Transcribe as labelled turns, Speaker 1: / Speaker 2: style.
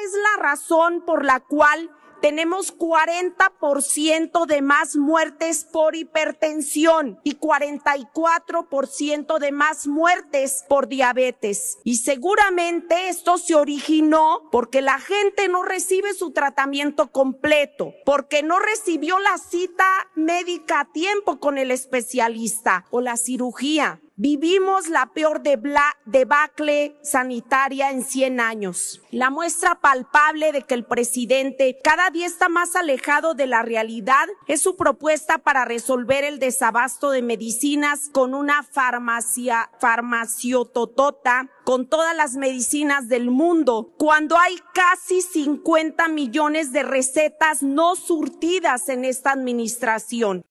Speaker 1: es la razón por la cual tenemos 40% de más muertes por hipertensión y 44% de más muertes por diabetes. Y seguramente esto se originó porque la gente no recibe su tratamiento completo, porque no recibió la cita médica a tiempo con el especialista o la cirugía. Vivimos la peor debacle sanitaria en 100 años. La muestra palpable de que el presidente cada día está más alejado de la realidad es su propuesta para resolver el desabasto de medicinas con una farmaciototota con todas las medicinas del mundo, cuando hay casi 50 millones de recetas no surtidas en esta administración.